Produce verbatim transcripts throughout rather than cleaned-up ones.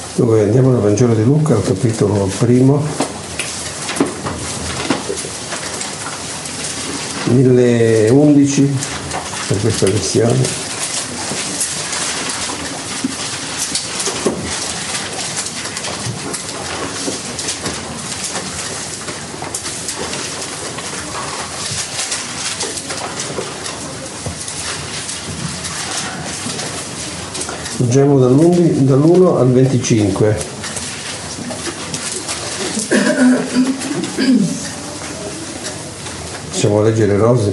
Dunque andiamo al Vangelo di Luca, al capitolo primo, mille undici per questa versione. Leggiamo dall'uno al venticinque. Possiamo leggere Rosy?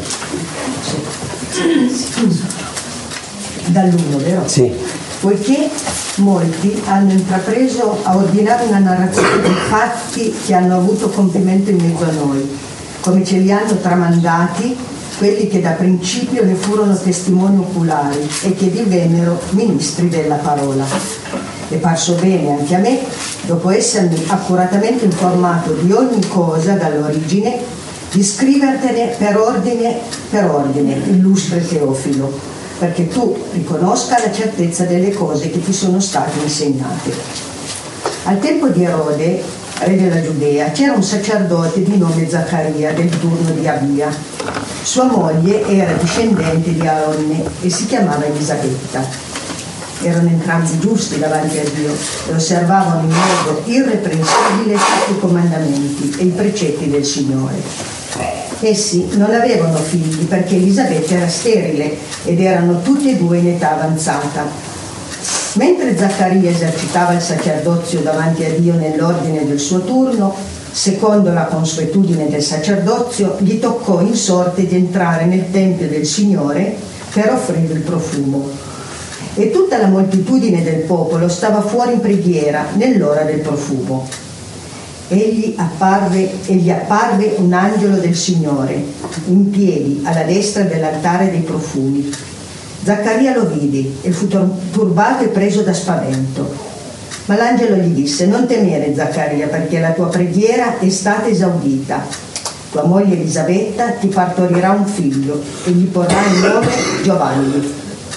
Dall'uno, vero? Sì. Poiché molti hanno intrapreso a ordinare una narrazione dei fatti che hanno avuto compimento in mezzo a noi, come ce li hanno tramandati quelli che da principio ne furono testimoni oculari e che divennero ministri della parola. È parso bene anche a me, dopo essermi accuratamente informato di ogni cosa dall'origine, di scrivertene per ordine, per ordine, illustre Teofilo, perché tu riconosca la certezza delle cose che ti sono state insegnate. Al tempo di Erode, re della Giudea, c'era un sacerdote di nome Zaccaria, del turno di Abia. Sua moglie era discendente di Aronne e si chiamava Elisabetta. Erano entrambi giusti davanti a Dio e osservavano in modo irreprensibile tutti i comandamenti e i precetti del Signore. Essi non avevano figli perché Elisabetta era sterile ed erano tutti e due in età avanzata. Mentre Zaccaria esercitava il sacerdozio davanti a Dio nell'ordine del suo turno, secondo la consuetudine del sacerdozio, gli toccò in sorte di entrare nel Tempio del Signore per offrire il profumo. E tutta la moltitudine del popolo stava fuori in preghiera nell'ora del profumo. Egli apparve, e gli apparve un angelo del Signore, in piedi alla destra dell'altare dei profumi. Zaccaria lo vide e fu turbato e preso da spavento. Ma l'angelo gli disse: non temere, Zaccaria, perché la tua preghiera è stata esaudita. Tua moglie Elisabetta ti partorirà un figlio e gli porrà il nome Giovanni.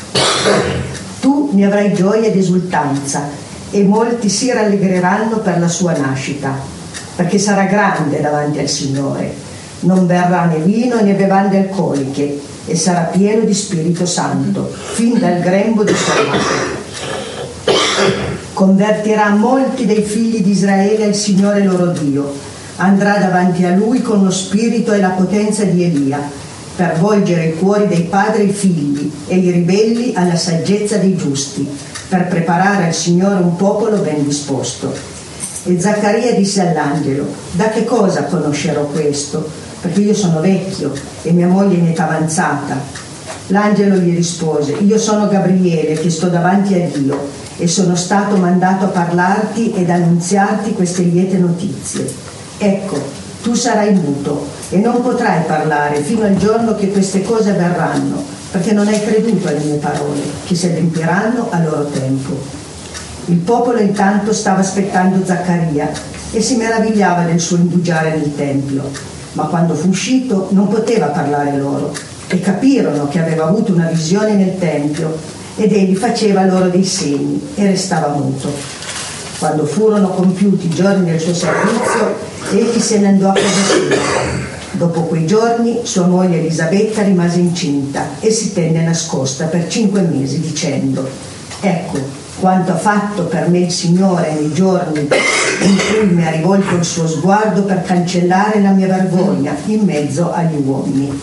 Tu ne avrai gioia ed esultanza e molti si rallegreranno per la sua nascita, perché sarà grande davanti al Signore. Non berrà né vino né bevande alcoliche e sarà pieno di Spirito Santo fin dal grembo di sua madre. Convertirà molti dei figli di Israele al Signore loro Dio. Andrà davanti a Lui con lo spirito e la potenza di Elia, per volgere i cuori dei padri ai figli e i ribelli alla saggezza dei giusti, per preparare al Signore un popolo ben disposto. E Zaccaria disse all'angelo: da che cosa conoscerò questo? Perché io sono vecchio e mia moglie in età avanzata. L'angelo gli rispose: io sono Gabriele che sto davanti a Dio e sono stato mandato a parlarti ed annunziarti queste liete notizie. Ecco, tu sarai muto e non potrai parlare fino al giorno che queste cose avverranno, perché non hai creduto alle mie parole, che si adempiranno a loro tempo. Il popolo intanto stava aspettando Zaccaria e si meravigliava del suo indugiare nel tempio, ma quando fu uscito non poteva parlare loro e capirono che aveva avuto una visione nel tempio ed egli faceva loro dei segni e restava muto. Quando furono compiuti i giorni del suo servizio, egli se ne andò a casa sua. Dopo quei giorni sua moglie Elisabetta rimase incinta e si tenne nascosta per cinque mesi dicendo: ecco quanto ha fatto per me il Signore nei giorni in cui mi ha rivolto il suo sguardo per cancellare la mia vergogna in mezzo agli uomini.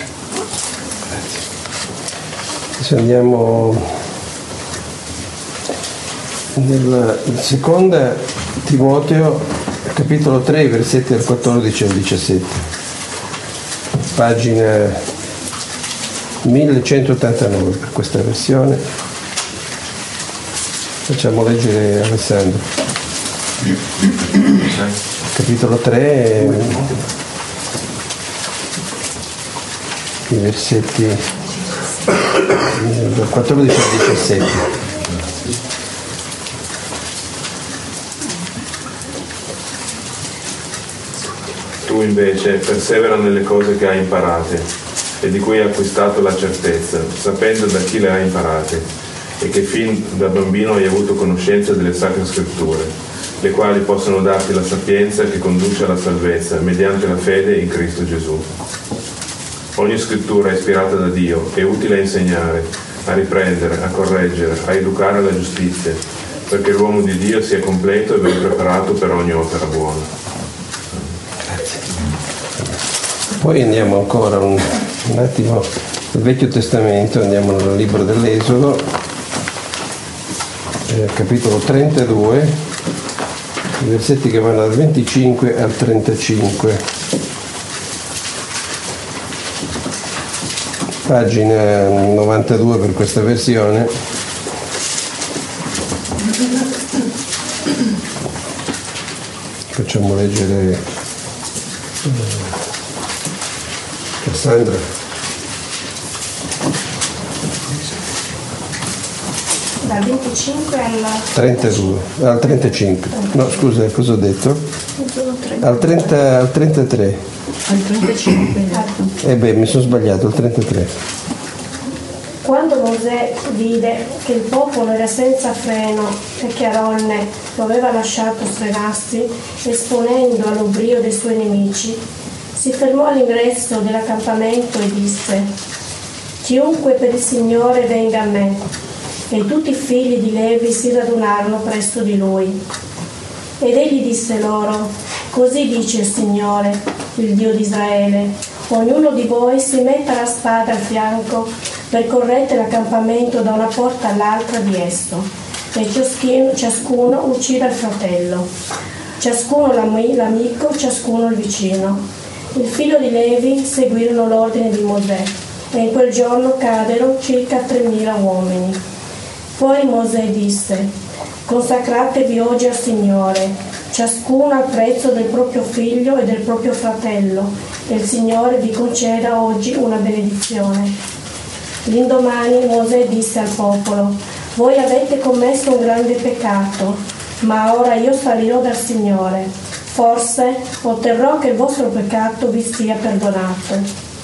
Adesso andiamo nel seconda Timoteo, capitolo tre, versetti dal quattordici al diciassette, pagina millecentottantanove per questa versione. Facciamo leggere Alessandro. Capitolo tre, i versetti dal quattordici al diciassette. Tu invece persevera nelle cose che hai imparate e di cui hai acquistato la certezza, sapendo da chi le hai imparate, e che fin da bambino hai avuto conoscenza delle sacre scritture, le quali possono darti la sapienza che conduce alla salvezza mediante la fede in Cristo Gesù. Ogni scrittura è ispirata da Dio, è utile a insegnare, a riprendere, a correggere, a educare alla giustizia, perché l'uomo di Dio sia completo e ben preparato per ogni opera buona. Grazie. Poi andiamo ancora un, un attimo nel Vecchio Testamento, andiamo nel libro dell'Esodo, eh, capitolo trentadue, i versetti che vanno dal venticinque al trentacinque. Pagina novantadue per questa versione. Facciamo leggere eh, Cassandra. Dal venticinque al trentadue, al trentacinque. No, scusa, cosa ho detto? Al, trenta, al trentatré. Al trentacinque. Eh beh, mi sono sbagliato, al trentatré. Quando Mosè vide che il popolo era senza freno e che Aronne lo aveva lasciato sfregarsi, esponendo all'oblio dei suoi nemici, si fermò all'ingresso dell'accampamento e disse: chiunque per il Signore venga a me. E tutti i figli di Levi si radunarono presso di lui. Ed egli disse loro: così dice il Signore, il Dio di Israele: ognuno di voi si metta la spada al fianco, percorrete l'accampamento da una porta all'altra di esso, e ciaschino, ciascuno uccida il fratello, ciascuno l'amico, ciascuno il vicino. Il figlio di Levi seguirono l'ordine di Mosè, e in quel giorno cadero circa tremila uomini. Poi Mosè disse: consacratevi oggi al Signore, ciascuno al prezzo del proprio figlio e del proprio fratello, e il Signore vi conceda oggi una benedizione. L'indomani Mosè disse al popolo: voi avete commesso un grande peccato, ma ora io salirò dal Signore. Forse otterrò che il vostro peccato vi sia perdonato.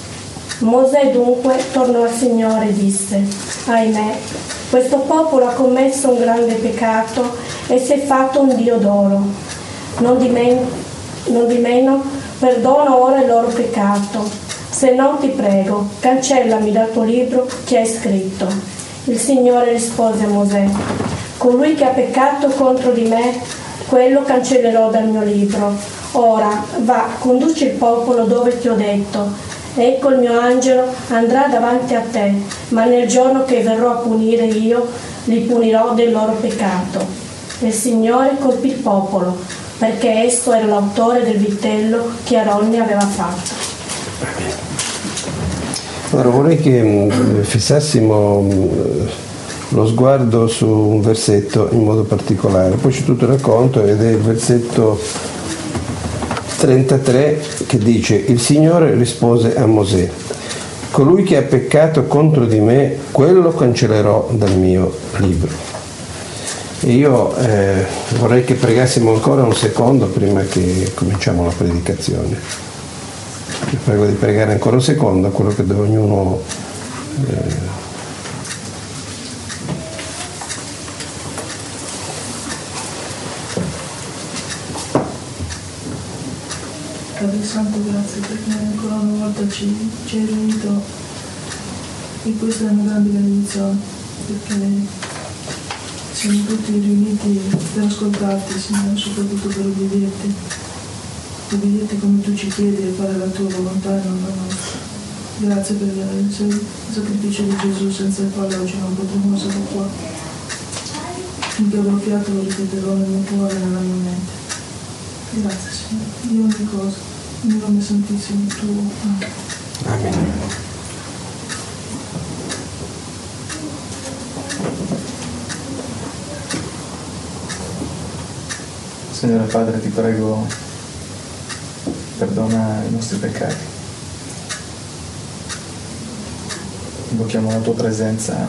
Mosè dunque tornò al Signore e disse: ahimè, questo popolo ha commesso un grande peccato e si è fatto un Dio d'oro. Non di meno, non di meno perdono ora il loro peccato. Se no, ti prego, cancellami dal tuo libro che hai scritto. Il Signore rispose a Mosè: colui che ha peccato contro di me, quello cancellerò dal mio libro. Ora, va, conduci il popolo dove ti ho detto. Ecco, il mio angelo andrà davanti a te, ma nel giorno che verrò a punire io, li punirò del loro peccato. E il Signore colpì il popolo, perché esso era l'autore del vitello che Aronne aveva fatto. Allora vorrei che fissassimo lo sguardo su un versetto in modo particolare, poi c'è tutto il racconto ed è il versetto trentatré che dice: il Signore rispose a Mosè: colui che ha peccato contro di me, quello cancellerò dal mio libro. E io eh, vorrei che pregassimo ancora un secondo prima che cominciamo la predicazione. Vi prego di pregare ancora un secondo, quello che deve ognuno eh, Padre Santo, grazie perché ancora una volta ci, ci hai riunito e questa è una grande benedizione, perché siamo tutti riuniti per ascoltarti, Signore, soprattutto per ubbidirti. Ubbidirti come tu ci chiedi e fare la tua volontà e non la nostra. Grazie per il sacrificio di Gesù, senza il quale oggi non potremmo essere qua. Finché avrò fiato lo ripeterò nel mio cuore e nella mia mente. Grazie Signore, di ogni cosa, nel nome santissimo tuo. Amen. Signore Padre, ti prego, perdona i nostri peccati. Invochiamo la tua presenza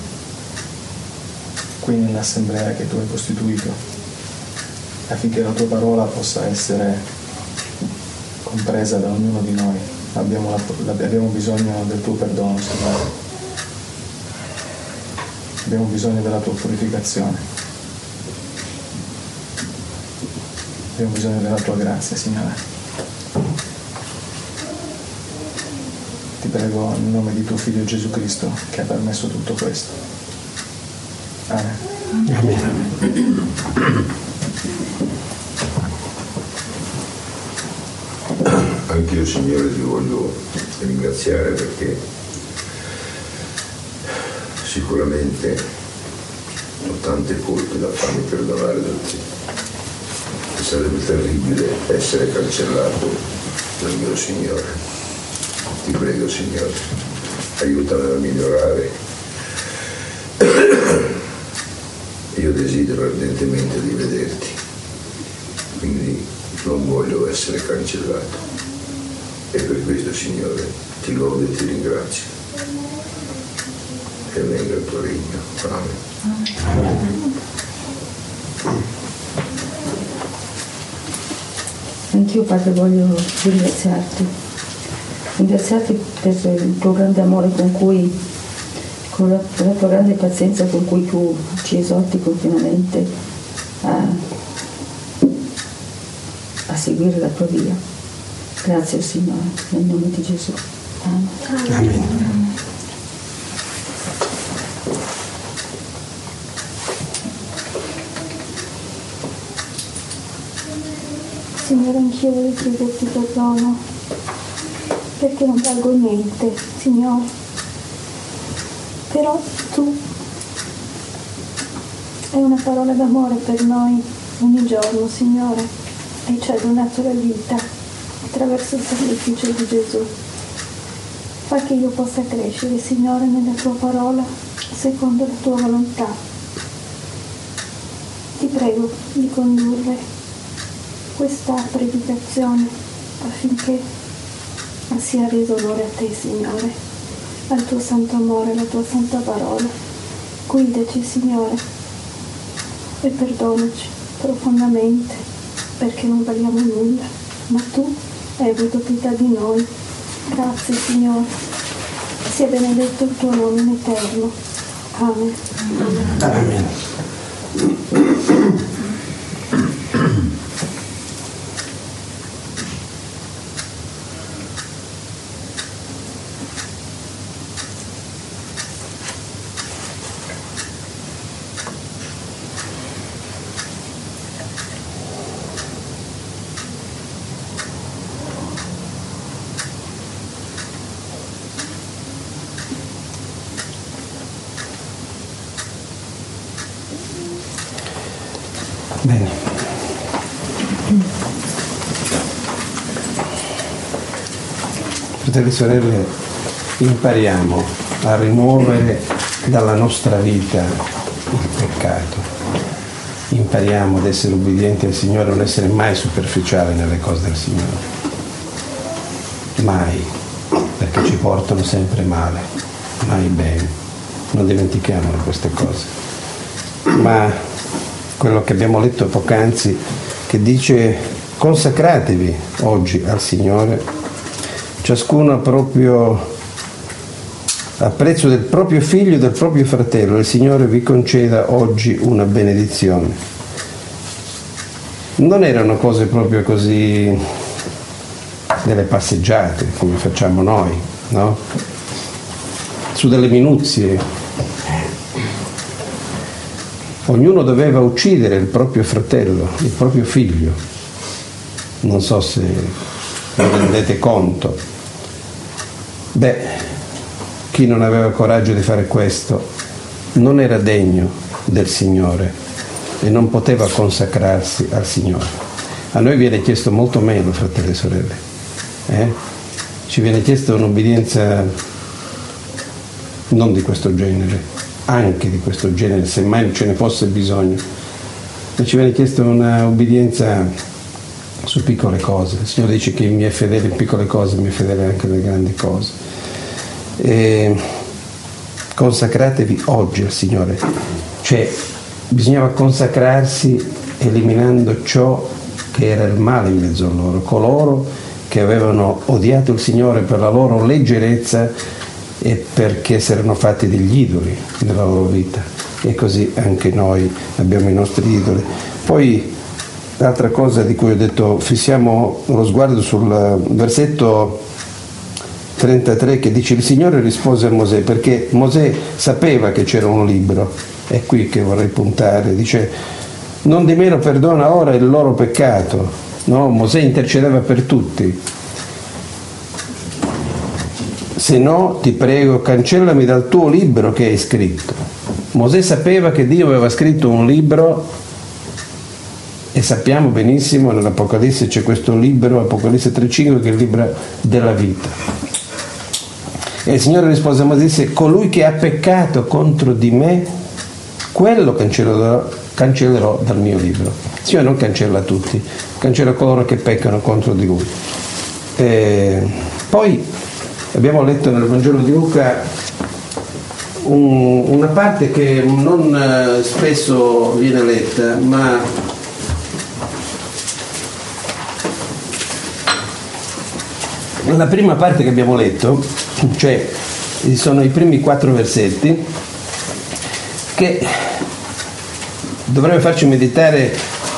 qui nell'assemblea che tu hai costituito, affinché la tua parola possa essere compresa da ognuno di noi. Abbiamo, la, abbiamo bisogno del tuo perdono, Signore. Abbiamo bisogno della tua purificazione. abbiamo bisogno della tua grazia, Signore. Ti prego in nome di tuo Figlio Gesù Cristo, che ha permesso tutto questo. Amen. Amen. Anch'io, Signore, ti voglio ringraziare perché sicuramente ho tante colpe da farmi perdonare da te. Sarebbe terribile essere cancellato dal mio Signore. Ti prego, Signore, aiutami a migliorare. Io desidero ardentemente di vederti, quindi non voglio essere cancellato. E per questo, Signore, ti lodo e ti ringrazio. E venga il tuo regno. Amen. Anch'io, Padre, voglio ringraziarti. Ringraziarti per il tuo grande amore con cui, con la, per la tua grande pazienza con cui tu ci esorti continuamente a, a seguire la tua via. Grazie, Signore, nel nome di Gesù. Amen. Amen. Signore, anch'io voglio chiederti perdono, perché non valgo niente, Signore. Però tu hai una parola d'amore per noi ogni giorno, Signore, e ci hai donato la vita attraverso il sacrificio di Gesù. Fa che io possa crescere, Signore, nella tua parola, secondo la tua volontà. Ti prego di condurre questa predicazione affinché sia reso onore a te, Signore, al tuo santo amore, alla tua santa parola. Guidaci, Signore, e perdonaci profondamente, perché non valiamo nulla, ma tu hai avuto pietà di noi. Grazie, Signore. Sia benedetto il tuo nome in eterno. Amen. Amen. Bene. Fratelli e sorelle, impariamo a rimuovere dalla nostra vita il peccato. Impariamo ad essere obbedienti al Signore, a non essere mai superficiali nelle cose del Signore. Mai, perché ci portano sempre male, mai bene. Non dimentichiamolo queste cose. Ma quello che abbiamo letto poc'anzi, che dice: consacratevi oggi al Signore, ciascuno proprio a prezzo del proprio figlio e del proprio fratello. Il Signore vi conceda oggi una benedizione. Non erano cose proprio così, delle passeggiate come facciamo noi, no? Su delle minuzie. Ognuno doveva uccidere il proprio fratello, il proprio figlio. Non so se vi rendete conto. Beh, chi non aveva coraggio di fare questo non era degno del Signore e non poteva consacrarsi al Signore. A noi viene chiesto molto meno, fratelli e sorelle. Eh? Ci viene chiesto un'obbedienza non di questo genere, anche di questo genere, se mai ce ne fosse bisogno. E ci viene chiesto una obbedienza su piccole cose. Il Signore dice che mi è fedele in piccole cose, mi è fedele anche nelle grandi cose. E consacratevi oggi al Signore. Cioè, bisognava consacrarsi eliminando ciò che era il male in mezzo a loro, coloro che avevano odiato il Signore per la loro leggerezza e perché si erano fatti degli idoli nella loro vita. E così anche noi abbiamo i nostri idoli. Poi l'altra cosa di cui ho detto, fissiamo lo sguardo sul versetto trentatré che dice: il Signore rispose a Mosè, perché Mosè sapeva che c'era un libro. È qui che vorrei puntare. Dice: non di meno perdona ora il loro peccato. No, Mosè intercedeva per tutti. Se no, ti prego, cancellami dal tuo libro che hai scritto. Mosè sapeva che Dio aveva scritto un libro, e sappiamo benissimo, nell'Apocalisse c'è questo libro, Apocalisse tre cinque, che è il libro della vita. E il Signore rispose a Mosè, disse: colui che ha peccato contro di me, quello cancellerò, cancellerò dal mio libro. Il Signore non cancella tutti, cancella coloro che peccano contro di Lui. E poi abbiamo letto nel Vangelo di Luca un, una parte che non eh, spesso viene letta, ma la prima parte che abbiamo letto, cioè sono i primi quattro versetti, che dovrebbe farci meditare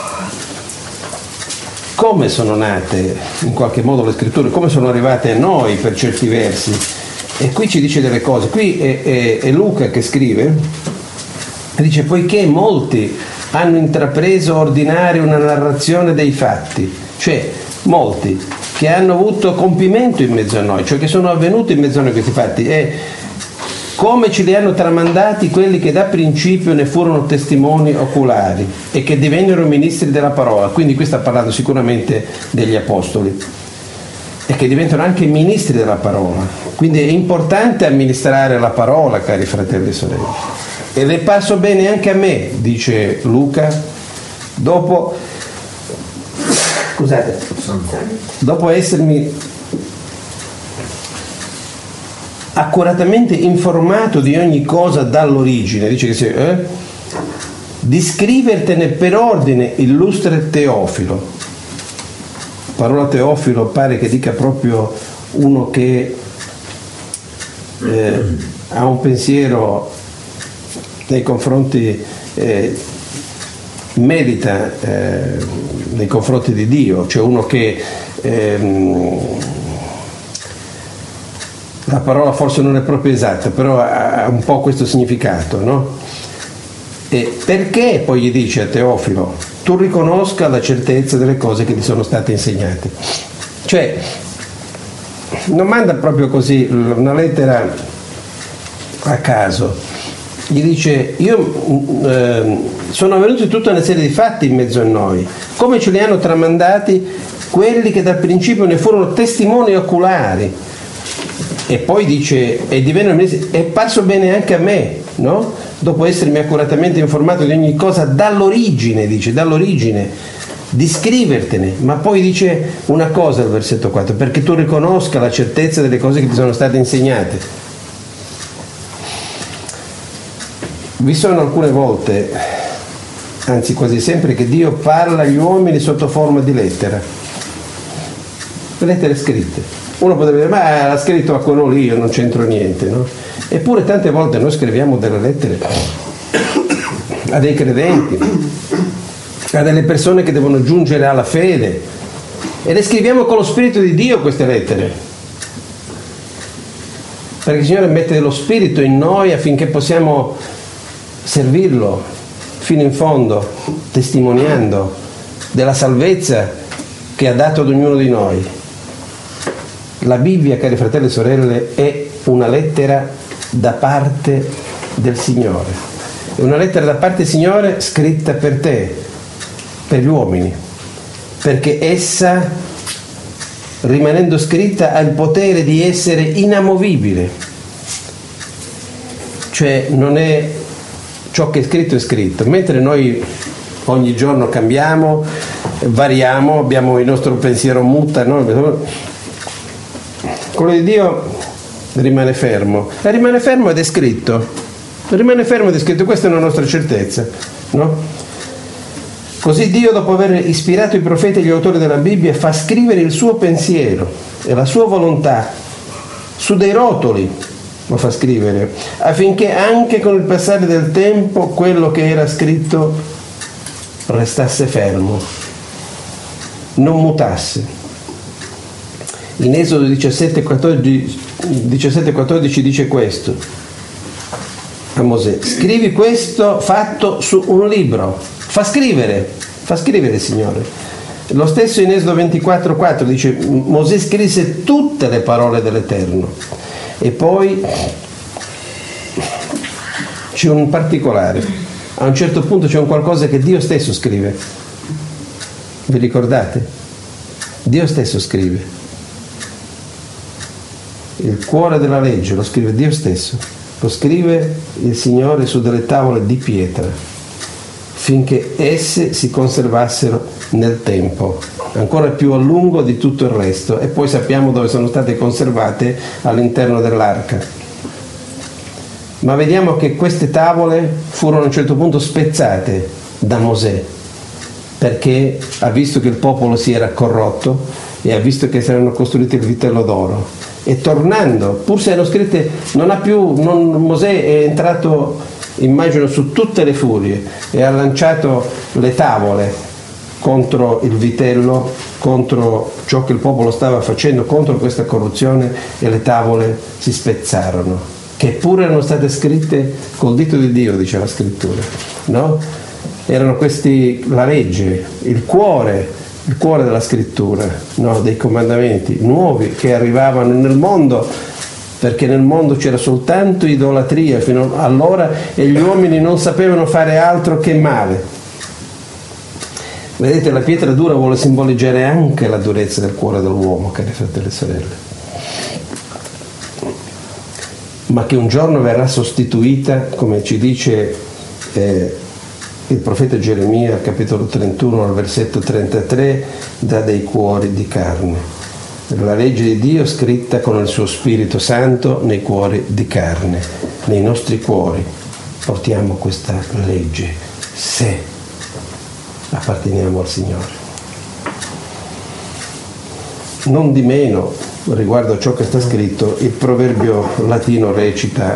come sono nate in qualche modo le scritture, come sono arrivate a noi per certi versi. E qui ci dice delle cose. Qui è, è, è Luca che scrive, dice: poiché molti hanno intrapreso a ordinare una narrazione dei fatti, cioè molti che hanno avuto compimento in mezzo a noi, cioè che sono avvenuti in mezzo a noi questi fatti, e come ce li hanno tramandati quelli che da principio ne furono testimoni oculari e che divennero ministri della parola. Quindi qui sta parlando sicuramente degli apostoli, e che diventano anche ministri della parola. Quindi è importante amministrare la parola, cari fratelli e sorelle. E le passo bene anche a me, dice Luca, dopo scusate, dopo essermi accuratamente informato di ogni cosa dall'origine, dice che si, eh? di scrivertene per ordine, illustre Teofilo. Parola Teofilo pare che dica proprio uno che eh, ha un pensiero nei confronti, eh, medita eh, nei confronti di Dio, cioè uno che ehm, la parola forse non è proprio esatta, però ha un po' questo significato, no? E perché poi gli dice a Teofilo: tu riconosca la certezza delle cose che ti sono state insegnate. Cioè non manda proprio così una lettera a caso, gli dice: io eh, sono avvenuti tutta una serie di fatti in mezzo a noi, come ce li hanno tramandati quelli che dal principio ne furono testimoni oculari. E poi dice: e divennero ministri, è parso bene anche a me, no? Dopo essermi accuratamente informato di ogni cosa dall'origine, dice, dall'origine, di scrivertene. Ma poi dice una cosa al versetto quattro: perché tu riconosca la certezza delle cose che ti sono state insegnate. Vi sono alcune volte, anzi quasi sempre, che Dio parla agli uomini sotto forma di lettera, lettere scritte. Uno potrebbe dire: ma l'ha scritto a quello lì, io non c'entro niente, no? Eppure tante volte noi scriviamo delle lettere a dei credenti, a delle persone che devono giungere alla fede, e le scriviamo con lo Spirito di Dio queste lettere, perché il Signore mette lo Spirito in noi affinché possiamo servirlo fino in fondo, testimoniando della salvezza che ha dato ad ognuno di noi. La Bibbia, cari fratelli e sorelle, è una lettera da parte del Signore. È una lettera da parte del Signore scritta per te, per gli uomini, perché essa, rimanendo scritta, ha il potere di essere inamovibile. Cioè non è ciò che è scritto è scritto, mentre noi ogni giorno cambiamo, variamo, abbiamo il nostro pensiero muta, no? Quello di Dio rimane fermo, e rimane fermo ed è scritto, rimane fermo ed è scritto, questa è una nostra certezza, no? Così Dio, dopo aver ispirato i profeti e gli autori della Bibbia, fa scrivere il suo pensiero e la sua volontà su dei rotoli, lo fa scrivere, affinché anche con il passare del tempo quello che era scritto restasse fermo. non mutasse. In Esodo diciassette quattordici dice questo a Mosè: scrivi questo fatto su un libro. Fa scrivere, fa scrivere il Signore. Lo stesso in Esodo ventiquattro quattro dice: Mosè scrisse tutte le parole dell'Eterno. E poi c'è un particolare, a un certo punto c'è un qualcosa che Dio stesso scrive. Vi ricordate? Dio stesso scrive. Il cuore della legge lo scrive Dio stesso, lo scrive il Signore su delle tavole di pietra, finché esse si conservassero nel tempo, ancora più a lungo di tutto il resto, e poi sappiamo dove sono state conservate, all'interno dell'arca. Ma vediamo che queste tavole furono a un certo punto spezzate da Mosè, perché ha visto che il popolo si era corrotto e ha visto che si erano costruiti il vitello d'oro. E tornando, pur se erano scritte, non ha più, non, Mosè è entrato, immagino, su tutte le furie e ha lanciato le tavole contro il vitello, contro ciò che il popolo stava facendo, contro questa corruzione, e le tavole si spezzarono, che pure erano state scritte col dito di Dio, dice la scrittura, no? Erano questi, la legge, il cuore, il cuore della scrittura, no? Dei comandamenti nuovi che arrivavano nel mondo, perché nel mondo c'era soltanto idolatria fino allora, e gli uomini non sapevano fare altro che male. Vedete, la pietra dura vuole simboleggiare anche la durezza del cuore dell'uomo, cari fratelli e sorelle, ma che un giorno verrà sostituita, come ci dice eh, il profeta Geremia, capitolo trentuno, al versetto trentatré, da dei cuori di carne. La legge di Dio scritta con il suo Spirito Santo nei cuori di carne. Nei nostri cuori portiamo questa legge, se apparteniamo al Signore. Non di meno, riguardo a ciò che sta scritto, il proverbio latino recita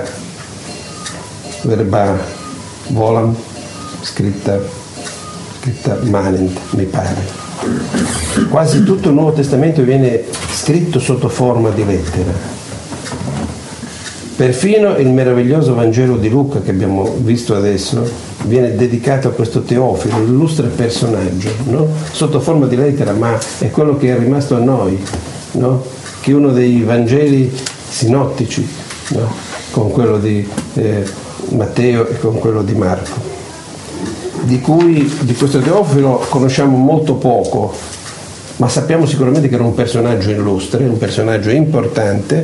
verba volam, scritta, scritta manent, mi pare. Quasi tutto il Nuovo Testamento viene scritto sotto forma di lettera. Perfino il meraviglioso Vangelo di Luca che abbiamo visto adesso viene dedicato a questo Teofilo, illustre personaggio, no? Sotto forma di lettera, ma è quello che è rimasto a noi, no? Che è uno dei Vangeli sinottici, no? Con quello di eh, Matteo e con quello di Marco, di cui di questo Teofilo conosciamo molto poco, ma sappiamo sicuramente che era un personaggio illustre, un personaggio importante,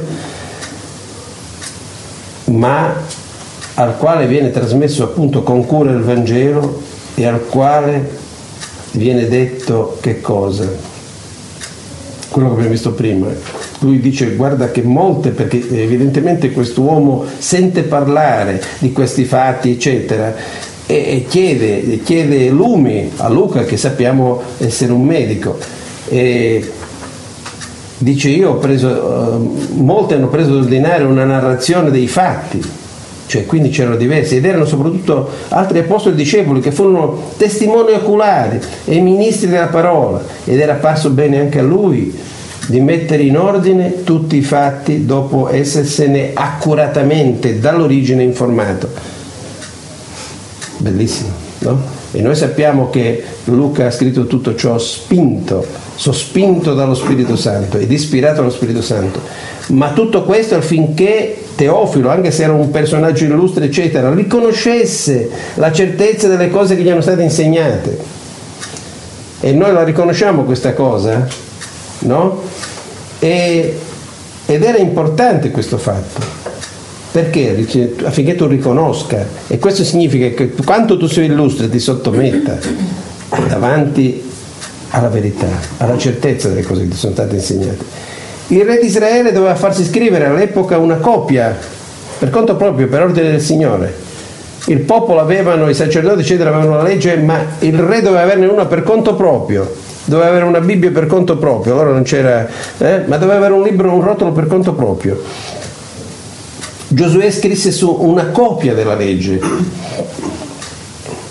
ma al quale viene trasmesso appunto con cura il Vangelo, e al quale viene detto che cosa? Quello che abbiamo visto prima. Lui dice: guarda che molte, perché evidentemente quest'uomo sente parlare di questi fatti eccetera, e chiede, chiede lumi a Luca, che sappiamo essere un medico, e dice: io ho preso, uh, molti hanno preso ad ordinare una narrazione dei fatti, cioè quindi c'erano diversi, ed erano soprattutto altri apostoli discepoli che furono testimoni oculari e ministri della parola, ed era parso bene anche a lui di mettere in ordine tutti i fatti dopo essersene accuratamente dall'origine informato. Bellissimo, no? E noi sappiamo che Luca ha scritto tutto ciò spinto, sospinto dallo Spirito Santo ed ispirato dallo Spirito Santo, ma tutto questo affinché Teofilo, anche se era un personaggio illustre eccetera, riconoscesse la certezza delle cose che gli erano state insegnate. E noi la riconosciamo questa cosa, no? E, ed era importante questo fatto. Perché? Affinché tu riconosca, e questo significa che quanto tu sei illustre ti sottometta davanti alla verità, alla certezza delle cose che ti sono state insegnate. Il re di Israele doveva farsi scrivere all'epoca una copia per conto proprio, per ordine del Signore. Il popolo avevano, i sacerdoti eccetera avevano la legge, ma il re doveva averne una per conto proprio, doveva avere una Bibbia per conto proprio, allora non c'era, eh? ma doveva avere un libro, un rotolo per conto proprio. Giosuè scrisse su una copia della legge,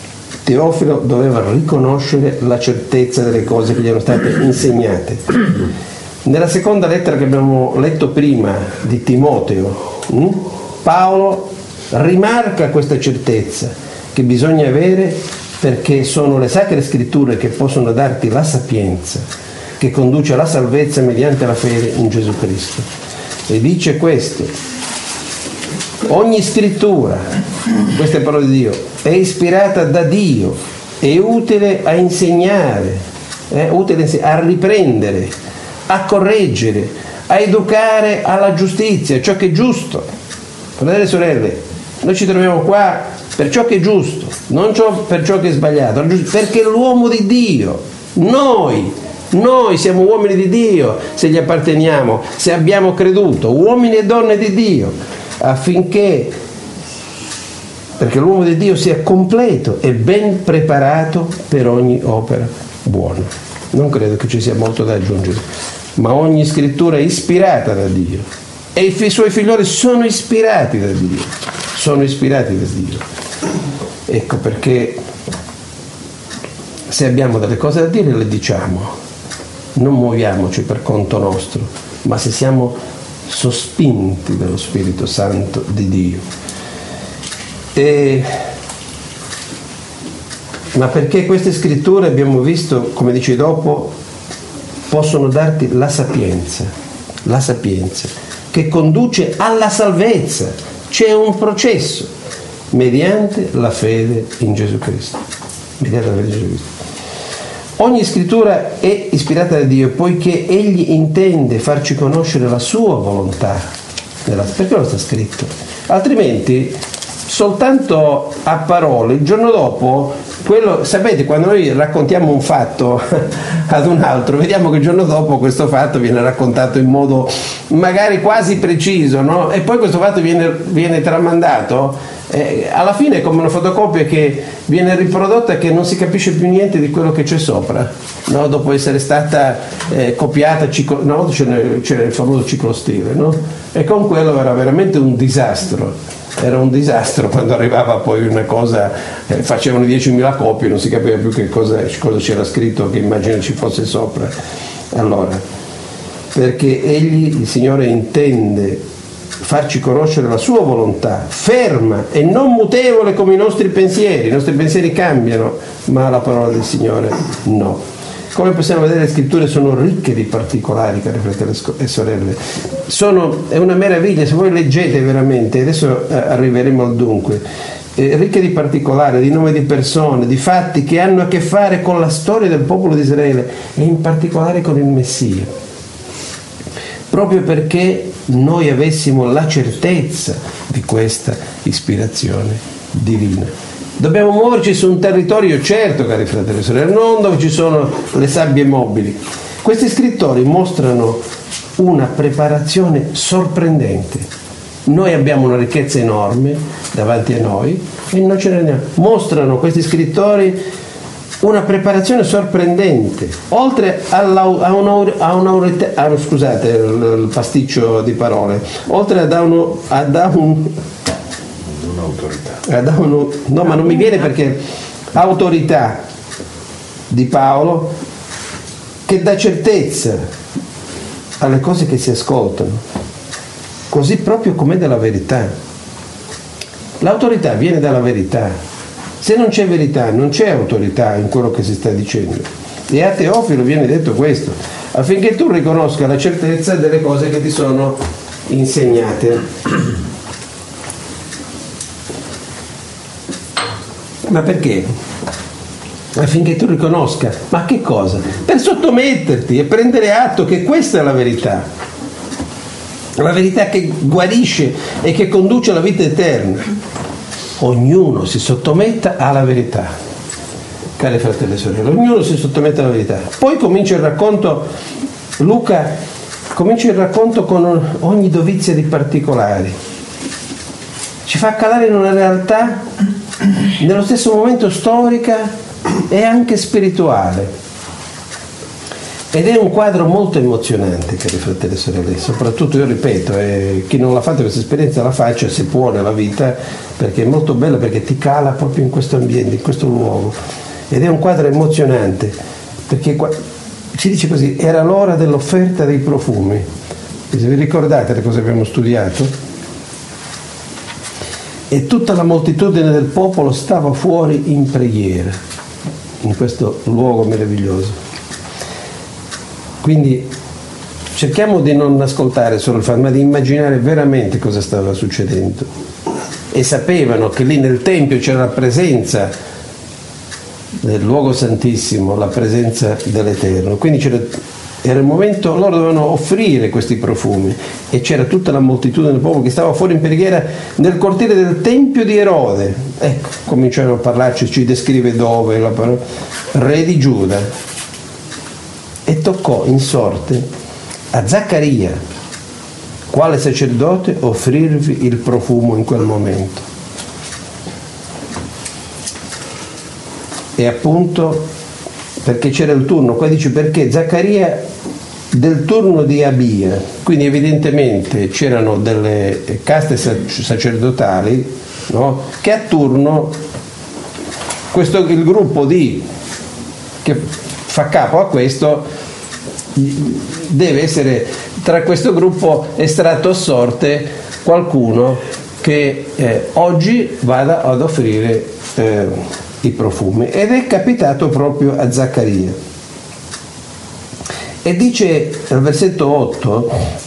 Teofilo doveva riconoscere la certezza delle cose che gli erano state insegnate. Nella seconda lettera che abbiamo letto prima di Timoteo, Paolo rimarca questa certezza che bisogna avere, perché sono le sacre scritture che possono darti la sapienza che conduce alla salvezza mediante la fede in Gesù Cristo. E dice questo: ogni scrittura, queste parole di Dio, è ispirata da Dio, è utile a insegnare, è utile a riprendere, a correggere, a educare alla giustizia, ciò che è giusto. Fratelli e sorelle, noi ci troviamo qua per ciò che è giusto, non per ciò che è sbagliato, perché l'uomo di Dio, noi, noi siamo uomini di Dio se gli apparteniamo, se abbiamo creduto, uomini e donne di Dio, affinché, perché l'uomo di Dio sia completo e ben preparato per ogni opera buona. Non credo che ci sia molto da aggiungere, ma ogni scrittura è ispirata da Dio e i suoi figlioli sono ispirati da Dio, sono ispirati da Dio. Ecco perché se abbiamo delle cose da dire le diciamo, non muoviamoci per conto nostro, ma se siamo sospinti dallo Spirito Santo di Dio. E, ma perché queste scritture, abbiamo visto, come dice dopo, possono darti la sapienza, la sapienza che conduce alla salvezza. C'è un processo mediante la fede in Gesù Cristo. Mediante la fede in Gesù Cristo. Ogni scrittura è ispirata da Dio poiché Egli intende farci conoscere la sua volontà. Perché lo sta scritto? Altrimenti, soltanto a parole, il giorno dopo, quello, sapete, quando noi raccontiamo un fatto ad un altro, vediamo che il giorno dopo questo fatto viene raccontato in modo magari quasi preciso, no? E poi questo fatto viene, viene tramandato. Eh, alla fine è come una fotocopia che viene riprodotta e che non si capisce più niente di quello che c'è sopra, no? Dopo essere stata eh, copiata, ciclo, una volta c'era, c'era il famoso ciclostile, no? E con quello era veramente un disastro, era un disastro quando arrivava poi una cosa, eh, facevano diecimila copie, non si capiva più che cosa, cosa c'era scritto, che immagine ci fosse sopra. Allora, perché Egli, il Signore, intende farci conoscere la sua volontà, ferma e non mutevole come i nostri pensieri. I nostri pensieri cambiano, ma la parola del Signore no. Come possiamo vedere, le scritture sono ricche di particolari, cari fratelli e sorelle. Sono, è una meraviglia, se voi leggete veramente, adesso arriveremo al dunque, eh, ricche di particolari, di nomi di persone, di fatti che hanno a che fare con la storia del popolo di Israele e in particolare con il Messia. Proprio perché noi avessimo la certezza di questa ispirazione divina. Dobbiamo muoverci su un territorio certo, cari fratelli e sorelle, non dove ci sono le sabbie mobili. Questi scrittori mostrano una preparazione sorprendente. Noi abbiamo una ricchezza enorme davanti a noi e non ce ne rendiamo. Mostrano questi scrittori una preparazione sorprendente, oltre alla, a una, a una a, scusate il, il pasticcio di parole, oltre ad uno, ad un, un'autorità, ad uno, no ma non mi viene perché autorità di Paolo che dà certezza alle cose che si ascoltano, così proprio come dalla verità. L'autorità viene dalla verità. Se non c'è verità, non c'è autorità in quello che si sta dicendo. E a Teofilo viene detto questo, affinché tu riconosca la certezza delle cose che ti sono insegnate. Ma perché? Affinché tu riconosca. Ma che cosa? Per sottometterti e prendere atto che questa è la verità. La verità che guarisce e che conduce alla vita eterna. Ognuno si sottometta alla verità, cari fratelli e sorelle, ognuno si sottomette alla verità. Poi comincia il racconto, Luca comincia il racconto con ogni dovizia di particolari, ci fa calare in una realtà nello stesso momento storica e anche spirituale. Ed è un quadro molto emozionante, cari fratelli e sorelle, soprattutto io ripeto, eh, chi non l'ha fatto questa esperienza la faccia se può nella vita, perché è molto bella, perché ti cala proprio in questo ambiente, in questo luogo. Ed è un quadro emozionante, perché qua, si dice così, era l'ora dell'offerta dei profumi. E se vi ricordate le cose che abbiamo studiato? E tutta la moltitudine del popolo stava fuori in preghiera, in questo luogo meraviglioso. Quindi cerchiamo di non ascoltare solo il fatto, ma di immaginare veramente cosa stava succedendo. E sapevano che lì nel Tempio c'era la presenza del luogo santissimo, la presenza dell'Eterno. Quindi c'era, era il momento, loro dovevano offrire questi profumi e c'era tutta la moltitudine del popolo che stava fuori in preghiera nel cortile del Tempio di Erode. Ecco, cominciano a parlarci, ci descrive dove, la parola, re di Giuda. E toccò in sorte a Zaccaria, quale sacerdote, offrirvi il profumo in quel momento. E appunto perché c'era il turno, qua dice perché Zaccaria del turno di Abia, quindi evidentemente c'erano delle caste sacerdotali, no? Che a turno questo, il gruppo di che fa capo a questo deve essere tra questo gruppo estratto a sorte qualcuno che eh, oggi vada ad offrire eh, i profumi, ed è capitato proprio a Zaccaria. E dice al versetto otto,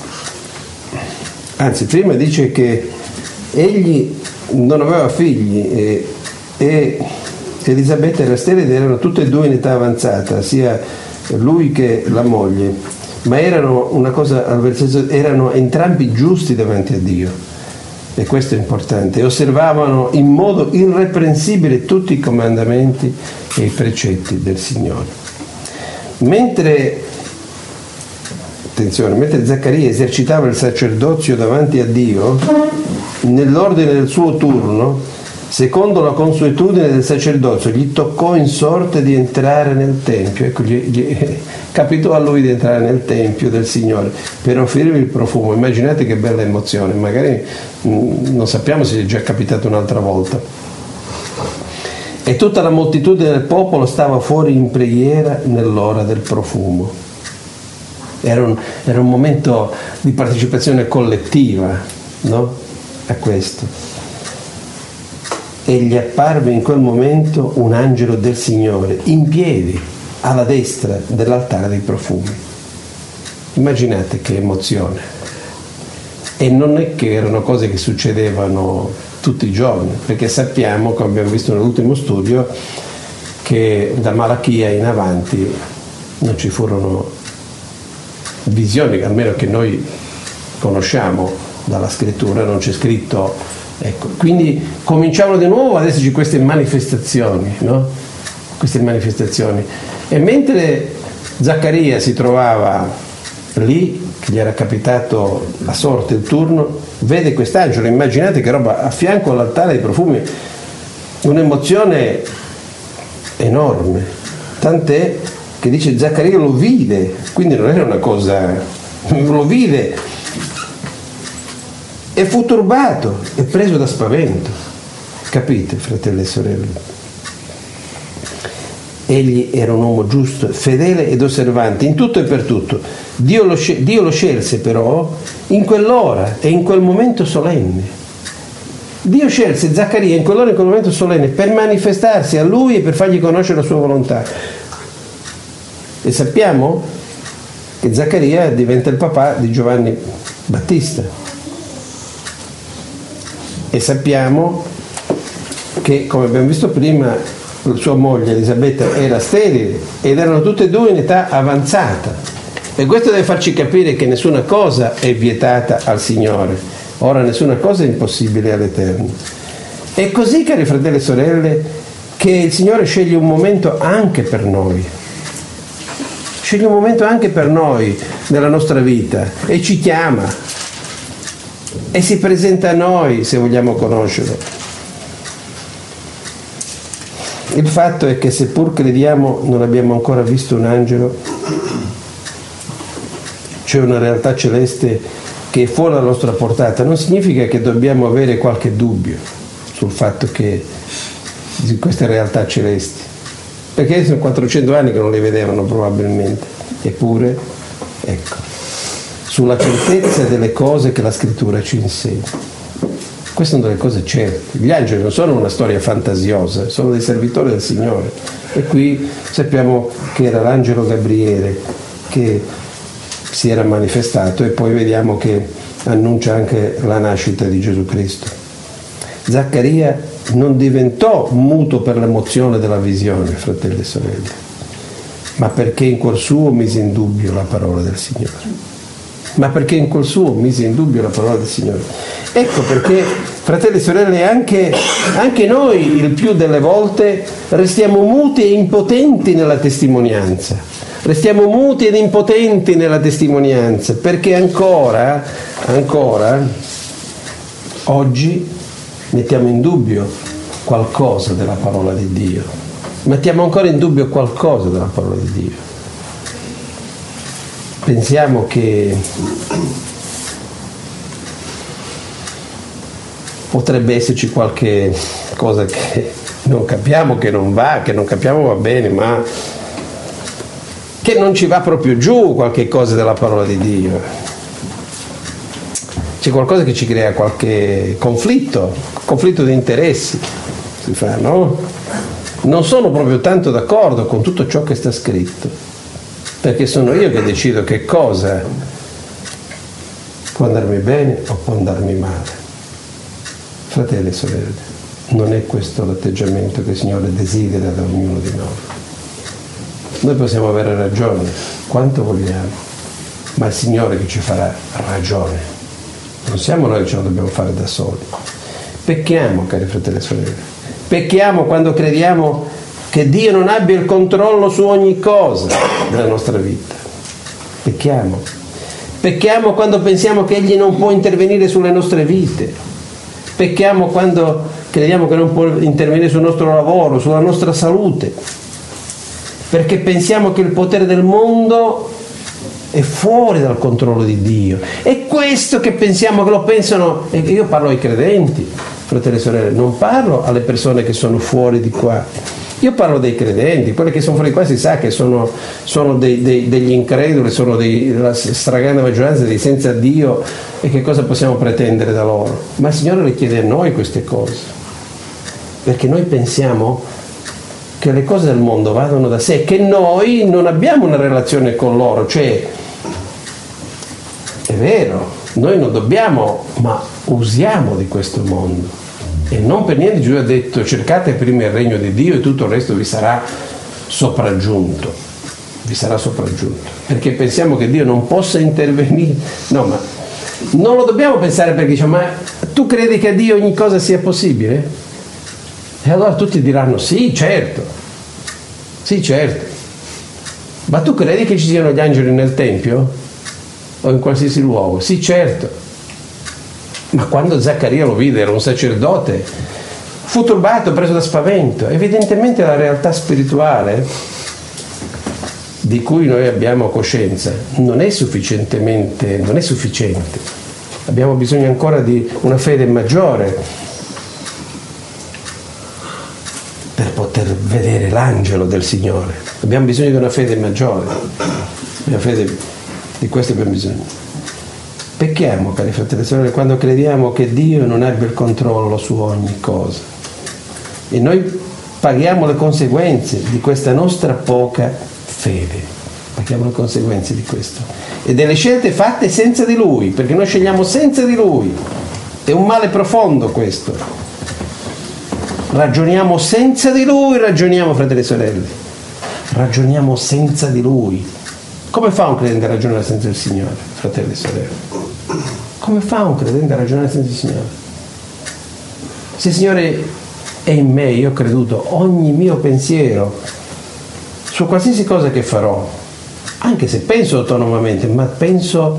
anzi prima dice che egli non aveva figli e, e Elisabetta era sterile, erano tutte e due in età avanzata, sia lui che la moglie, ma erano una cosa al versetto, erano entrambi giusti davanti a Dio, e questo è importante, e osservavano in modo irreprensibile tutti i comandamenti e i precetti del Signore. Mentre attenzione, mentre Zaccaria esercitava il sacerdozio davanti a Dio, nell'ordine del suo turno, secondo la consuetudine del sacerdozio, gli toccò in sorte di entrare nel Tempio. Ecco, gli, gli, capitò a lui di entrare nel Tempio del Signore per offrirvi il profumo. Immaginate che bella emozione, magari mh, non sappiamo se è già capitato un'altra volta. E tutta la moltitudine del popolo stava fuori in preghiera nell'ora del profumo. Era un, era un momento di partecipazione collettiva, no? A questo. E gli apparve in quel momento un angelo del Signore in piedi alla destra dell'altare dei profumi. Immaginate che emozione. E non è che erano cose che succedevano tutti i giorni, perché sappiamo, come abbiamo visto nell'ultimo studio, che da Malachia in avanti non ci furono visioni, almeno che noi conosciamo dalla scrittura, non c'è scritto. Ecco, quindi cominciavano di nuovo ad esserci queste manifestazioni, no? Queste manifestazioni. E mentre Zaccaria si trovava lì, che gli era capitato la sorte, il turno, vede quest'angelo. Immaginate che roba, a fianco all'altare dei profumi, un'emozione enorme, tant'è che dice Zaccaria lo vide, quindi non era una cosa, lo vide e fu turbato e preso da spavento. Capite, fratelli e sorelle? Egli era un uomo giusto, fedele ed osservante in tutto e per tutto. Dio lo, Dio lo scelse però in quell'ora e in quel momento solenne. Dio scelse Zaccaria in quell'ora e in quel momento solenne per manifestarsi a lui e per fargli conoscere la sua volontà. E sappiamo che Zaccaria diventa il papà di Giovanni Battista. E sappiamo che, come abbiamo visto prima, sua moglie Elisabetta era sterile ed erano tutte e due in età avanzata. E questo deve farci capire che nessuna cosa è vietata al Signore. Ora nessuna cosa è impossibile all'Eterno. È così, cari fratelli e sorelle, che il Signore sceglie un momento anche per noi. Sceglie un momento anche per noi nella nostra vita e ci chiama. E si presenta a noi se vogliamo conoscerlo. Il fatto è che seppur crediamo non abbiamo ancora visto un angelo, c'è una realtà celeste che è fuori dalla nostra portata, non significa che dobbiamo avere qualche dubbio sul fatto che di queste realtà celesti, perché sono quattrocento anni che non le vedevano probabilmente, eppure, ecco, sulla certezza delle cose che la scrittura ci insegna. Queste sono delle cose certe. Gli angeli non sono una storia fantasiosa, sono dei servitori del Signore. E qui sappiamo che era l'angelo Gabriele che si era manifestato, e poi vediamo che annuncia anche la nascita di Gesù Cristo. Zaccaria non diventò muto per l'emozione della visione, fratelli e sorelle, ma perché in cuor suo mise in dubbio la parola del Signore. Ma perché in cuor suo mise in dubbio la parola del Signore. Ecco perché, fratelli e sorelle, anche, anche noi il più delle volte restiamo muti e impotenti nella testimonianza. Restiamo muti ed impotenti nella testimonianza, perché ancora, ancora, oggi mettiamo in dubbio qualcosa della parola di Dio. Mettiamo ancora in dubbio qualcosa della parola di Dio. Pensiamo che potrebbe esserci qualche cosa che non capiamo, che non va, che non capiamo va bene, ma che non ci va proprio giù qualche cosa della parola di Dio. C'è qualcosa che ci crea qualche conflitto, conflitto di interessi, si fa, no? Non sono proprio tanto d'accordo con tutto ciò che sta scritto, perché sono io che decido che cosa può andarmi bene o può andarmi male. Fratelli e sorelle, non è questo l'atteggiamento che il Signore desidera da ognuno di noi. Noi possiamo avere ragione quanto vogliamo, ma è il Signore che ci farà ragione. Non siamo noi che ce lo dobbiamo fare da soli. Pecchiamo, cari fratelli e sorelle, pecchiamo quando crediamo che Dio non abbia il controllo su ogni cosa della nostra vita. Pecchiamo. Pecchiamo quando pensiamo che Egli non può intervenire sulle nostre vite. Pecchiamo quando crediamo che non può intervenire sul nostro lavoro, sulla nostra salute, perché pensiamo che il potere del mondo è fuori dal controllo di Dio. È questo che pensiamo, che lo pensano, e io parlo ai credenti, fratelli e sorelle, non parlo alle persone che sono fuori di qua. Io parlo dei credenti, quelli che sono fuori di qua si sa che sono, sono dei, dei, degli increduli, sono dei, la stragrande maggioranza dei senza Dio, e che cosa possiamo pretendere da loro? Ma il Signore le chiede a noi queste cose, perché noi pensiamo che le cose del mondo vadano da sé, che noi non abbiamo una relazione con loro, cioè è vero, noi non dobbiamo, ma usiamo di questo mondo. E non per niente Gesù ha detto: cercate prima il regno di Dio e tutto il resto vi sarà sopraggiunto, vi sarà sopraggiunto, perché pensiamo che Dio non possa intervenire. No, ma non lo dobbiamo pensare, perché diciamo: ma tu credi che a Dio ogni cosa sia possibile? E allora tutti diranno: sì, certo, sì, certo. Ma tu credi che ci siano gli angeli nel Tempio? O in qualsiasi luogo? Sì, certo. Ma quando Zaccaria lo vide, era un sacerdote, fu turbato, preso da spavento. Evidentemente la realtà spirituale di cui noi abbiamo coscienza non è sufficientemente, non è sufficiente. Abbiamo bisogno ancora di una fede maggiore per poter vedere l'angelo del Signore. Abbiamo bisogno di una fede maggiore. Una fede, di questo abbiamo bisogno. Pecchiamo, cari fratelli e sorelle, quando crediamo che Dio non abbia il controllo su ogni cosa. E noi paghiamo le conseguenze di questa nostra poca fede. Paghiamo le conseguenze di questo. E delle scelte fatte senza di Lui, perché noi scegliamo senza di Lui. È un male profondo questo. Ragioniamo senza di Lui, ragioniamo, fratelli e sorelle. Ragioniamo senza di Lui. Come fa un credente a ragionare senza il Signore, fratelli e sorelle? Come fa un credente a ragionare senza il Signore? Se il Signore è in me, io ho creduto, ogni mio pensiero, su qualsiasi cosa che farò, anche se penso autonomamente, ma penso,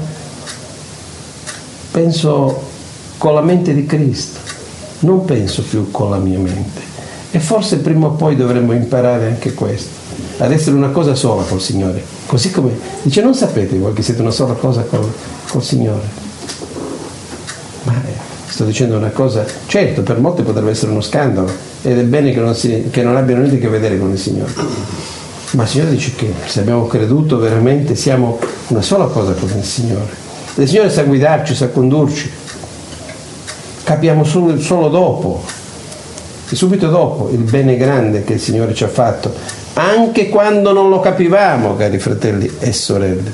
penso con la mente di Cristo, non penso più con la mia mente. E forse prima o poi dovremmo imparare anche questo. ad essere una cosa sola col Signore. Così come dice, non sapete voi che siete una sola cosa col, col Signore? Ma eh, sto dicendo una cosa, certo, per molti potrebbe essere uno scandalo ed è bene che non, si, che non abbiano niente a che vedere con il Signore. Ma il Signore dice che se abbiamo creduto veramente siamo una sola cosa con il Signore. Il Signore sa guidarci, sa condurci. Capiamo solo, solo dopo, e subito dopo, il bene grande che il Signore ci ha fatto, anche quando non lo capivamo, cari fratelli e sorelle.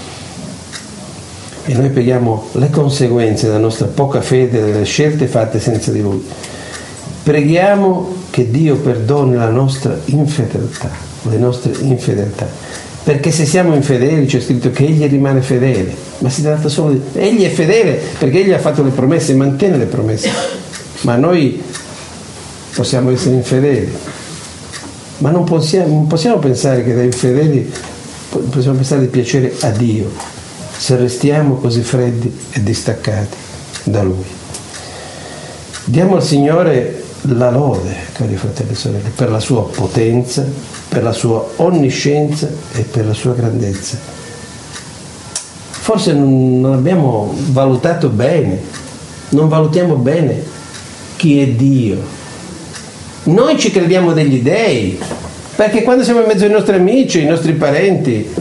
E noi paghiamo le conseguenze della nostra poca fede, delle scelte fatte senza di Lui. Preghiamo che Dio perdoni la nostra infedeltà, le nostre infedeltà. Perché se siamo infedeli c'è scritto che Egli rimane fedele, ma si tratta solo di... Egli è fedele perché Egli ha fatto le promesse e mantiene le promesse, ma noi possiamo essere infedeli, ma non possiamo, non possiamo pensare che da infedeli possiamo pensare di piacere a Dio se restiamo così freddi e distaccati da Lui. Diamo al Signore la lode, cari fratelli e sorelle, per la sua potenza, per la sua onniscienza e per la sua grandezza. Forse non abbiamo valutato bene, non valutiamo bene chi è Dio. Noi ci crediamo degli dei, perché quando siamo in mezzo ai nostri amici, ai nostri parenti,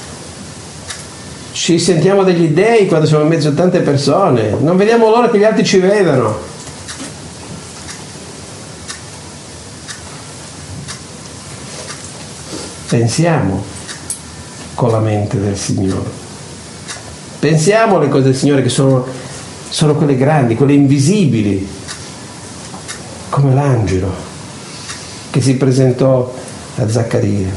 ci sentiamo degli dei quando siamo in mezzo a tante persone, non vediamo l'ora che gli altri ci vedano. Pensiamo con la mente del Signore, pensiamo alle cose del Signore che sono, sono quelle grandi, quelle invisibili, come l'angelo che si presentò a Zaccaria.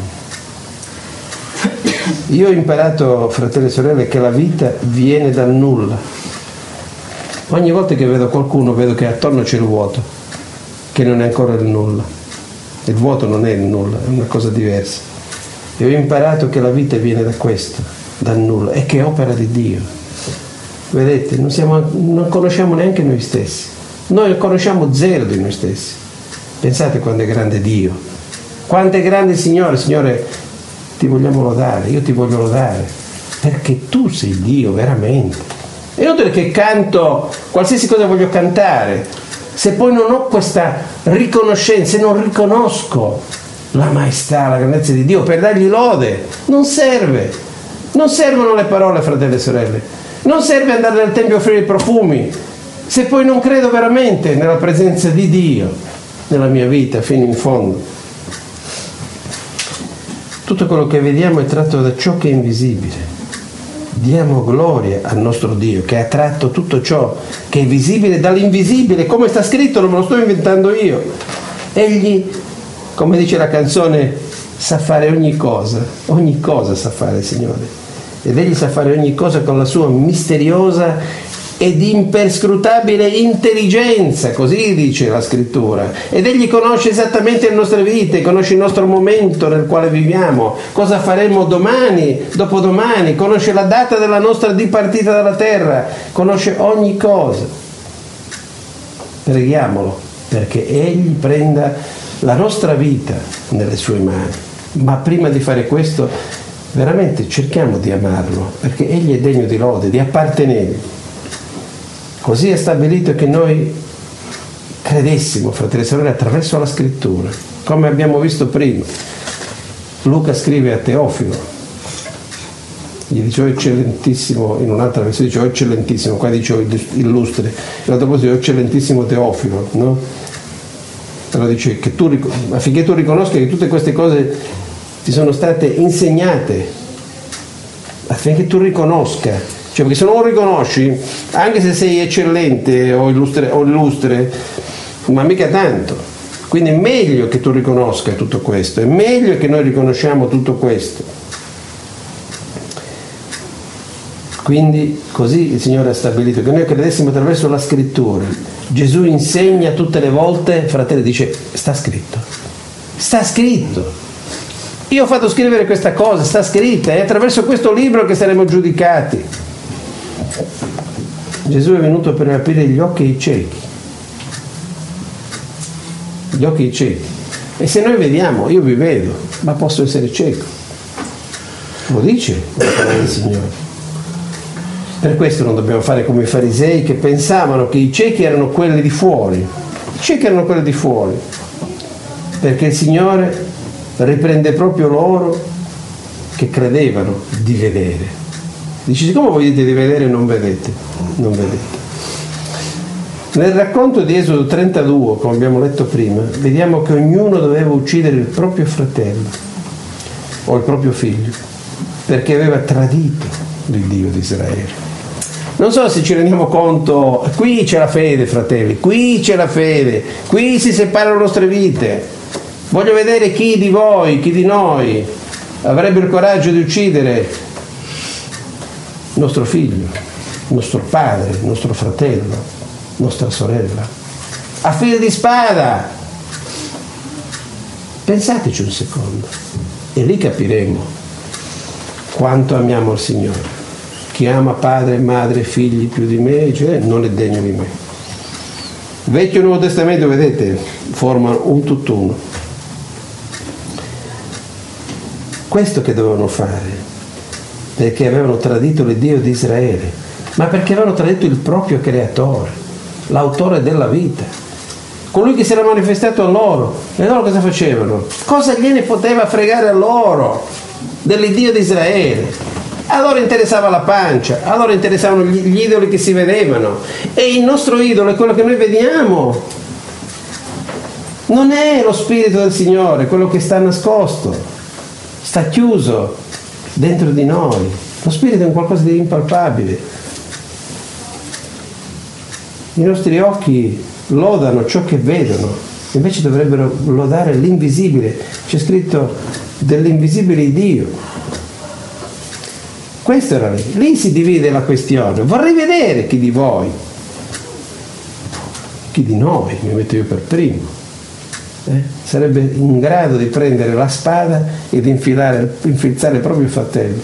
Io ho imparato, fratelli e sorelle, che la vita viene dal nulla. Ogni volta che vedo qualcuno vedo che attorno c'è il vuoto, che non è ancora il nulla. Il vuoto non è il nulla, è una cosa diversa. E ho imparato che la vita viene da questo, dal nulla, e che è opera di Dio. Vedete, non, siamo, non conosciamo neanche noi stessi. Noi conosciamo zero di noi stessi. Pensate quanto è grande Dio, quanto è grande il Signore. Signore, ti vogliamo lodare, io ti voglio lodare, perché tu sei Dio veramente. È inutile che canto qualsiasi cosa voglio cantare, se poi non ho questa riconoscenza, se non riconosco la maestà, la grandezza di Dio per dargli lode. Non serve, non servono le parole, fratelli e sorelle, non serve andare nel tempio a offrire i profumi, se poi non credo veramente nella presenza di Dio nella mia vita fino in fondo. Tutto quello che vediamo è tratto da ciò che è invisibile. Diamo gloria al nostro Dio che ha tratto tutto ciò che è visibile dall'invisibile, come sta scritto, non me lo sto inventando io. Egli, come dice la canzone, sa fare ogni cosa, ogni cosa sa fare il Signore. Ed Egli sa fare ogni cosa con la sua misteriosa ed imperscrutabile intelligenza, così dice la Scrittura. Ed Egli conosce esattamente le nostre vite, conosce il nostro momento nel quale viviamo, cosa faremo domani, dopodomani, conosce la data della nostra dipartita dalla terra, conosce ogni cosa. Preghiamolo perché Egli prenda la nostra vita nelle sue mani, ma prima di fare questo veramente cerchiamo di amarlo, perché Egli è degno di lode, di appartenere. Così è stabilito che noi credessimo, fratelli e sorelle, attraverso la Scrittura, come abbiamo visto prima. Luca scrive a Teofilo, gli dice: "Oh eccellentissimo", in un'altra versione dice "Oh eccellentissimo", qua dice "Oh illustre", in un'altra cosa dice "Oh eccellentissimo Teofilo", no? Però dice che tu, affinché tu riconosca che tutte queste cose ti sono state insegnate, affinché tu riconosca, cioè perché se non lo riconosci, anche se sei eccellente o illustre, o illustre, ma mica tanto. Quindi è meglio che tu riconosca tutto questo, è meglio che noi riconosciamo tutto questo. Quindi così il Signore ha stabilito che noi credessimo attraverso la Scrittura. Gesù insegna tutte le volte, fratelli, dice: sta scritto, sta scritto, io ho fatto scrivere questa cosa, sta scritta, è attraverso questo libro che saremo giudicati. Gesù è venuto per aprire gli occhi ai ciechi, gli occhi ai ciechi. E se noi vediamo, io vi vedo, ma posso essere cieco. Lo dice la parola del Signore. Per questo non dobbiamo fare come i farisei che pensavano che i ciechi erano quelli di fuori. I ciechi erano quelli di fuori. Perché il Signore riprende proprio loro che credevano di vedere. Dice, siccome voi dite di vedere non vedete, non vedete. Nel racconto di Esodo trentadue, come abbiamo letto prima, vediamo che ognuno doveva uccidere il proprio fratello o il proprio figlio, perché aveva tradito il Dio di Israele. Non so se ci rendiamo conto, qui c'è la fede, fratelli, qui c'è la fede, qui si separano le nostre vite. Voglio vedere chi di voi, chi di noi avrebbe il coraggio di uccidere nostro figlio, nostro padre, nostro fratello, nostra sorella, a filo di spada. Pensateci un secondo e lì capiremo quanto amiamo il Signore. Chi ama padre, madre, figli più di me, cioè, non è degno di me. Vecchio e Nuovo Testamento, vedete, formano un tutt'uno. Questo che dovevano fare, perché avevano tradito il Dio di Israele, ma perché avevano tradito il proprio creatore, l'autore della vita, colui che si era manifestato a loro. E loro cosa facevano? Cosa gliene poteva fregare a loro dell'Iddio di Israele? A loro interessava la pancia, a loro interessavano gli, gli idoli che si vedevano, e il nostro idolo è quello che noi vediamo, non è lo Spirito del Signore, quello che sta nascosto, sta chiuso dentro di noi. Lo Spirito è un qualcosa di impalpabile. I nostri occhi lodano ciò che vedono, invece dovrebbero lodare l'invisibile. C'è scritto dell'invisibile Dio. Questo era lì. Lì si divide la questione. Vorrei vedere chi di voi, chi di noi, mi metto io per primo, eh, sarebbe in grado di prendere la spada ed infilare, infilzare il proprio fratello.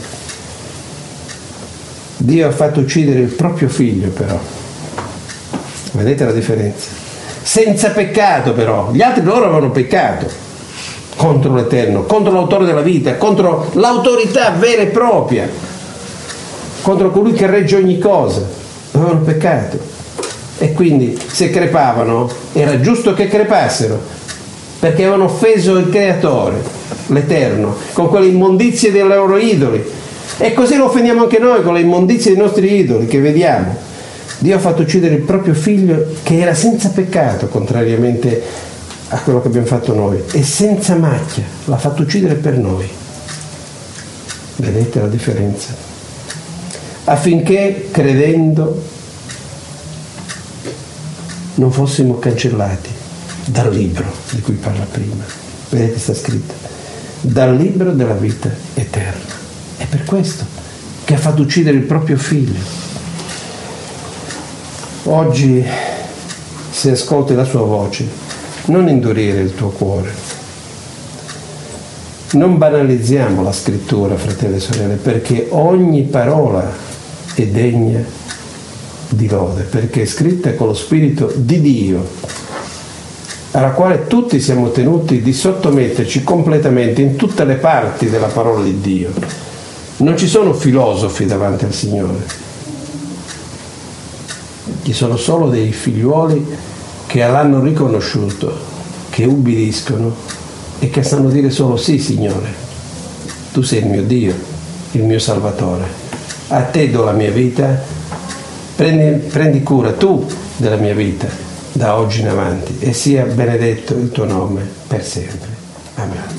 Dio ha fatto uccidere il proprio figlio, però. Vedete la differenza? Senza peccato, però. Gli altri loro avevano peccato contro l'Eterno, contro l'autore della vita, contro l'autorità vera e propria, contro colui che regge ogni cosa. Avevano peccato, e quindi se crepavano era giusto che crepassero, perché avevano offeso il Creatore, l'Eterno, con quelle immondizie dei loro idoli. E così lo offendiamo anche noi con le immondizie dei nostri idoli che vediamo. Dio ha fatto uccidere il proprio figlio, che era senza peccato, contrariamente a quello che abbiamo fatto noi, e senza macchia, l'ha fatto uccidere per noi. Vedete la differenza? Affinché, credendo, non fossimo cancellati dal libro di cui parla prima. Vedete, sta scritto, dal libro della vita eterna. È per questo che ha fatto uccidere il proprio figlio. Oggi, se ascolti la sua voce, non indurire il tuo cuore. Non banalizziamo la scrittura, fratelli e sorelle, perché ogni parola è degna di lode, perché è scritta con lo Spirito di Dio, alla quale tutti siamo tenuti di sottometterci completamente in tutte le parti della parola di Dio. Non ci sono filosofi davanti al Signore, ci sono solo dei figliuoli che l'hanno riconosciuto, che ubbidiscono e che sanno dire solo sì, Signore, tu sei il mio Dio, il mio Salvatore. A te do la mia vita, prendi, prendi cura tu della mia vita da oggi in avanti, e sia benedetto il tuo nome per sempre. Amen.